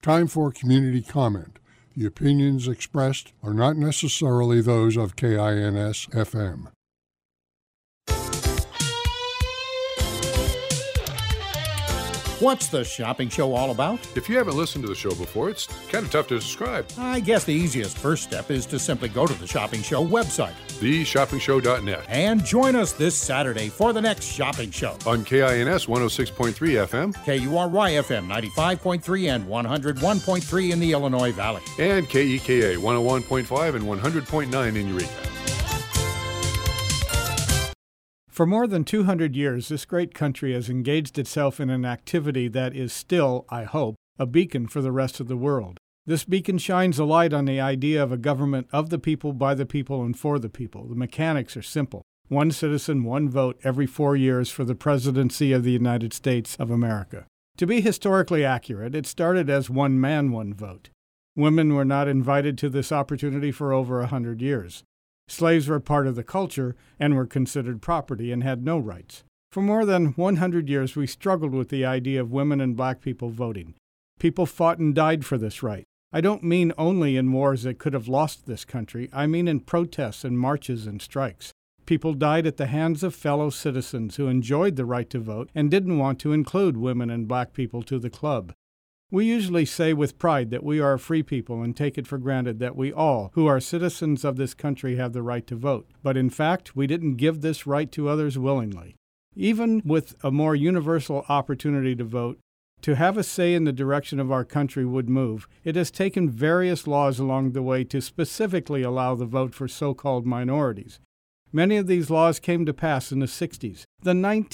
Time for community comment. The opinions expressed are not necessarily those of KINS-FM. What's the shopping show all about? If you haven't listened to the show before, it's kind of tough to describe. I guess the easiest first step is to simply go to the Shopping Show website, theshoppingshow.net, and join us this Saturday for the next shopping show. On KINS 106.3 FM, KURY FM 95.3 and 101.3 in the Illinois Valley, and KEKA 101.5 and 100.9 in Eureka. For more than 200 years, this great country has engaged itself in an activity that is still, I hope, a beacon for the rest of the world. This beacon shines a light on the idea of a government of the people, by the people, and for the people. The mechanics are simple. One citizen, one vote every 4 years for the presidency of the United States of America. To be historically accurate, it started as one man, one vote. Women were not invited to this opportunity for over 100 years. Slaves were part of the culture and were considered property and had no rights. For more than 100 years, we struggled with the idea of women and black people voting. People fought and died for this right. I don't mean only in wars that could have lost this country. I mean in protests and marches and strikes. People died at the hands of fellow citizens who enjoyed the right to vote and didn't want to include women and black people to the club. We usually say with pride that we are a free people and take it for granted that we all, who are citizens of this country, have the right to vote. But in fact, we didn't give this right to others willingly. Even with a more universal opportunity to vote, to have a say in the direction of our country would move, it has taken various laws along the way to specifically allow the vote for so-called minorities. Many of these laws came to pass in the 60s, the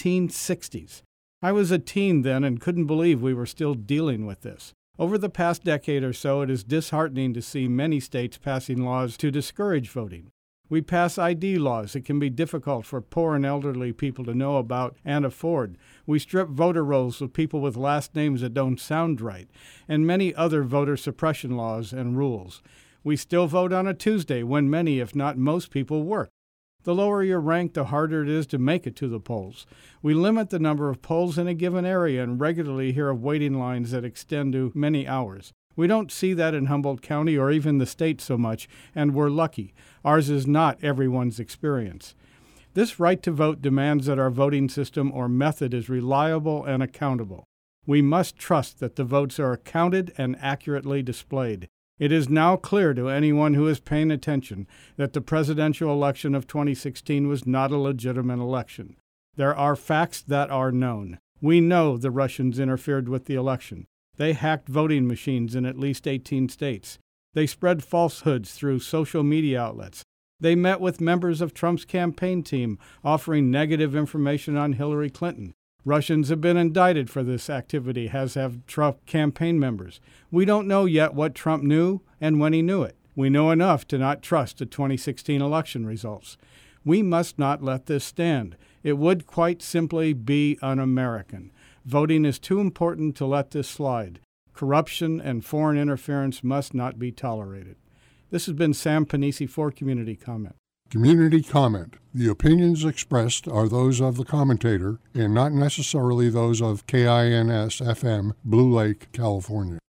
1960s. I was a teen then and couldn't believe we were still dealing with this. Over the past decade or so, it is disheartening to see many states passing laws to discourage voting. We pass ID laws that can be difficult for poor and elderly people to know about and afford. We strip voter rolls of people with last names that don't sound right, and many other voter suppression laws and rules. We still vote on a Tuesday when many, if not most people, work. The lower your rank, the harder it is to make it to the polls. We limit the number of polls in a given area and regularly hear of waiting lines that extend to many hours. We don't see that in Humboldt County or even the state so much, and we're lucky. Ours is not everyone's experience. This right to vote demands that our voting system or method is reliable and accountable. We must trust that the votes are counted and accurately displayed. It is now clear to anyone who is paying attention that the presidential election of 2016 was not a legitimate election. There are facts that are known. We know the Russians interfered with the election. They hacked voting machines in at least 18 states. They spread falsehoods through social media outlets. They met with members of Trump's campaign team offering negative information on Hillary Clinton. Russians have been indicted for this activity, as have Trump campaign members. We don't know yet what Trump knew and when he knew it. We know enough to not trust the 2016 election results. We must not let this stand. It would quite simply be un-American. Voting is too important to let this slide. Corruption and foreign interference must not be tolerated. This has been Sam Panisi for Community Comment. Community comment. The opinions expressed are those of the commentator and not necessarily those of KINS-FM, Blue Lake, California.